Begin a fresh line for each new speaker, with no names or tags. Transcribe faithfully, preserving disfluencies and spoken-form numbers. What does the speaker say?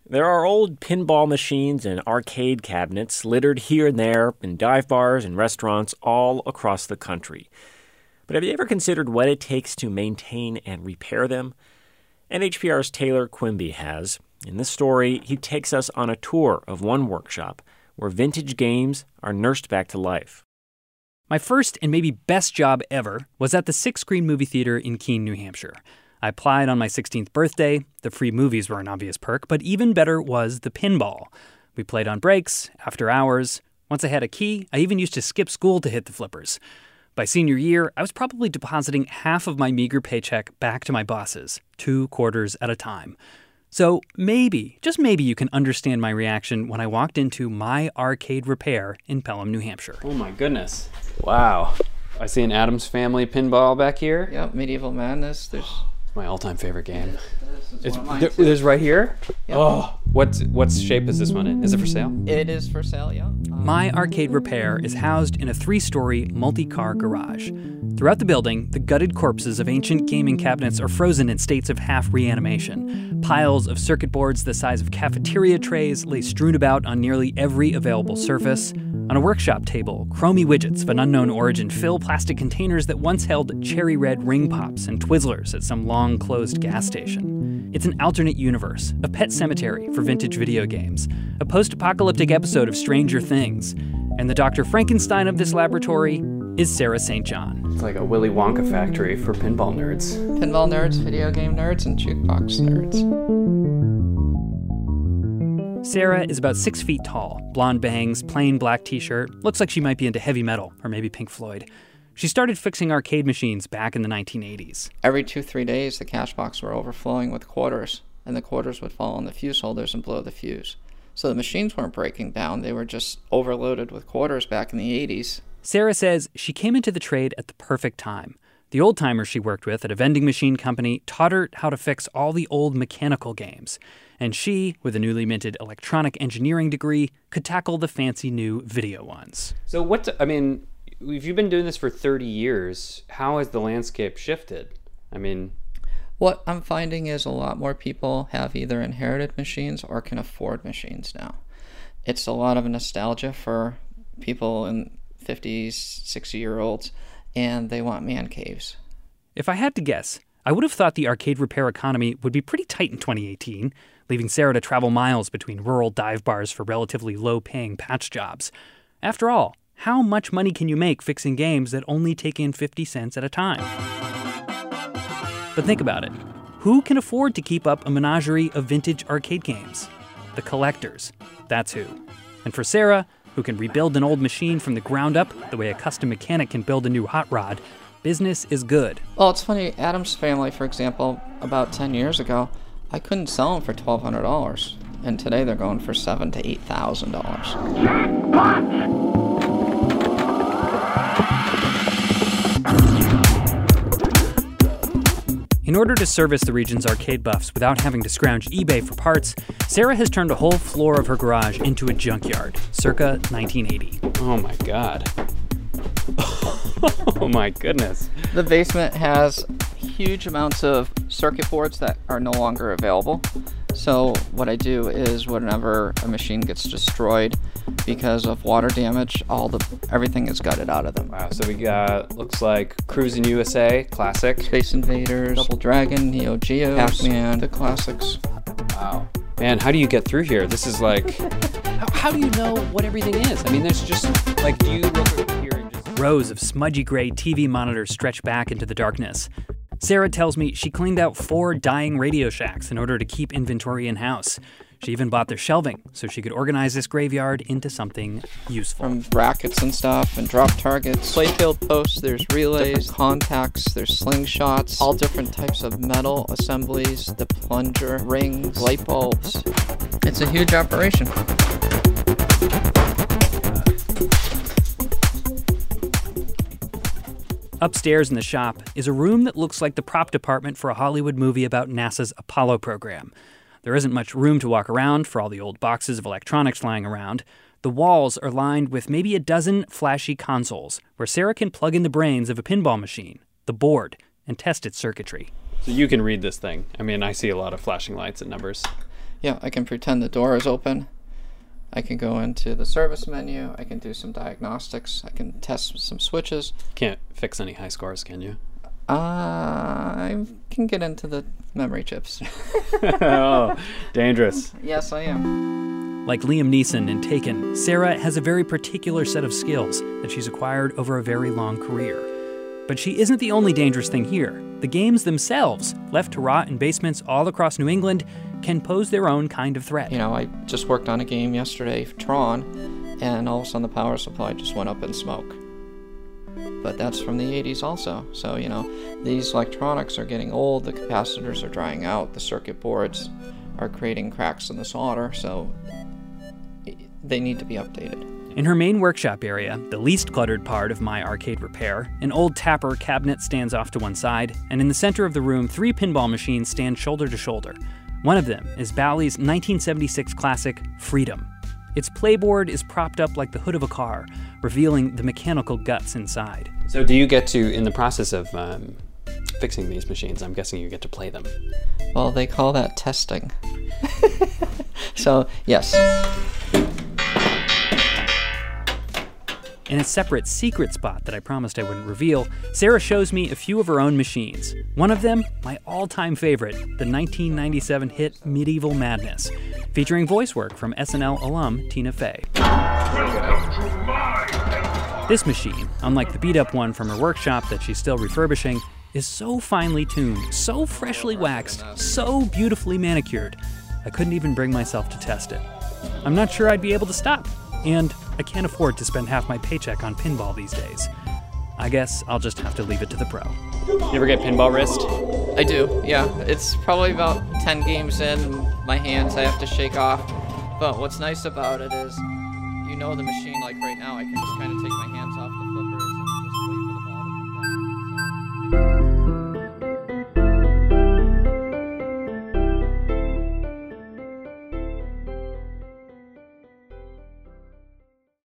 There are old pinball machines and arcade cabinets littered here and there in dive bars and restaurants all across the country. But have you ever considered what it takes to maintain and repair them? N H P R's Taylor Quimby has. In this story, he takes us on a tour of one workshop where vintage games are nursed back to life.
My first and maybe best job ever was at the Six Screen Movie Theater in Keene, New Hampshire. I applied on my sixteenth birthday. The free movies were an obvious perk, but even better was the pinball. We played on breaks, after hours. Once I had a key, I even used to skip school to hit the flippers. By senior year, I was probably depositing half of my meager paycheck back to my bosses, two quarters at a time. So maybe, just maybe you can understand my reaction when I walked into My Arcade Repair in Pelham, New Hampshire.
Oh my goodness. Wow. I see an Addams Family pinball back here.
Yep, Medieval Madness. There's
my all-time favorite game.
It's,
it's,
it's
there, there's right here?
Yep.
Oh, what's what shape is this one in? Is it for sale?
It is for sale, yeah. Um,
My Arcade Repair is housed in a three-story multi-car garage. Throughout the building, the gutted corpses of ancient gaming cabinets are frozen in states of half reanimation. Piles of circuit boards the size of cafeteria trays lay strewn about on nearly every available surface. On a workshop table, chromey widgets of an unknown origin fill plastic containers that once held cherry red ring pops and Twizzlers at some long-closed gas station. It's an alternate universe, a pet cemetery for vintage video games, a post-apocalyptic episode of Stranger Things. And the Doctor Frankenstein of this laboratory is Sarah Saint John.
It's like a Willy Wonka factory for pinball nerds.
Pinball nerds, video game nerds, and jukebox nerds.
Sarah is about six feet tall, blonde bangs, plain black t-shirt, looks like she might be into heavy metal, or maybe Pink Floyd. She started fixing arcade machines back in the nineteen eighties.
Every two, three days, the cash box were overflowing with quarters, and the quarters would fall on the fuse holders and blow the fuse. So the machines weren't breaking down, they were just overloaded with quarters back in the eighties.
Sarah says she came into the trade at the perfect time. The old-timers she worked with at a vending machine company taught her how to fix all the old mechanical games. And she, with a newly minted electronic engineering degree, could tackle the fancy new video ones.
So what's, I mean, if you've been doing this for thirty years, how has the landscape shifted? I mean...
What I'm finding is a lot more people have either inherited machines or can afford machines now. It's a lot of nostalgia for people in fifties, sixty-year-olds, and they want man caves.
If I had to guess, I would have thought the arcade repair economy would be pretty tight in twenty eighteen, leaving Sarah to travel miles between rural dive bars for relatively low-paying patch jobs. After all, how much money can you make fixing games that only take in fifty cents at a time? But think about it. Who can afford to keep up a menagerie of vintage arcade games? The collectors. That's who. And for Sarah, who can rebuild an old machine from the ground up the way a custom mechanic can build a new hot rod, business is good.
Well, it's funny, Addams Family, for example, about ten years ago, I couldn't sell them for twelve hundred dollars. And today they're going for seven thousand to eight thousand dollars.
In order to service the region's arcade buffs without having to scrounge eBay for parts, Sarah has turned a whole floor of her garage into a junkyard, circa nineteen eighty.
Oh my god. Oh my goodness.
The basement has huge amounts of circuit boards that are no longer available. So what I do is whenever a machine gets destroyed because of water damage, all the everything is gutted out of them.
Wow, so we got, looks like Cruisin' U S A, classic.
Space Invaders, Double Dragon, Neo Geo, Pac-Man, the classics.
Wow. Man, how do you get through here? This is like, how, how do you know what everything is? I mean, there's just, like, do you look here and just...
Rows of smudgy gray T V monitors stretch back into the darkness. Sarah tells me she cleaned out four dying Radio Shacks in order to keep inventory in-house. She even bought their shelving so she could organize this graveyard into something useful.
From brackets and stuff, and drop targets, playfield posts, there's relays, contacts, there's slingshots, all different types of metal assemblies, the plunger, rings, light bulbs. It's a huge operation.
Upstairs in the shop is a room that looks like the prop department for a Hollywood movie about NASA's Apollo program. There isn't much room to walk around for all the old boxes of electronics lying around. The walls are lined with maybe a dozen flashy consoles where Sarah can plug in the brains of a pinball machine, the board, and test its circuitry.
So you can read this thing. I mean, I see a lot of flashing lights and numbers.
Yeah, I can pretend the door is open. I can go into the service menu. I can do some diagnostics. I can test some switches.
Can't fix any high scores, can you?
Uh, I can get into the memory chips.
Oh, dangerous.
Yes, I am.
Like Liam Neeson in Taken, Sarah has a very particular set of skills that she's acquired over a very long career. But she isn't the only dangerous thing here. The games themselves, left to rot in basements all across New England, can pose their own kind of threat.
You know, I just worked on a game yesterday, Tron, and all of a sudden the power supply just went up in smoke. But that's from the eighties also. So, you know, these electronics are getting old, the capacitors are drying out, the circuit boards are creating cracks in the solder, so they need to be updated.
In her main workshop area, the least cluttered part of my arcade repair, an old Tapper cabinet stands off to one side, and in the center of the room, three pinball machines stand shoulder to shoulder. One of them is Bally's nineteen seventy-six classic, Freedom. Its playboard is propped up like the hood of a car, revealing the mechanical guts inside.
So do you get to, in the process of um, fixing these machines, I'm guessing you get to play them?
Well, they call that testing. So, yes.
In a separate secret spot that I promised I wouldn't reveal, Sarah shows me a few of her own machines. One of them, my all-time favorite, the nineteen ninety-seven hit Medieval Madness, featuring voice work from S N L alum Tina Fey. This machine, unlike the beat-up one from her workshop that she's still refurbishing, is so finely tuned, so freshly waxed, so beautifully manicured, I couldn't even bring myself to test it. I'm not sure I'd be able to stop. And I can't afford to spend half my paycheck on pinball these days. I guess I'll just have to leave it to the pro.
You ever get pinball wrist?
I do, yeah. It's probably about ten games in, my hands I have to shake off. But what's nice about it is, you know the machine, like right now, I can just kind of take my hands off the flippers and just wait for the ball to come down. So.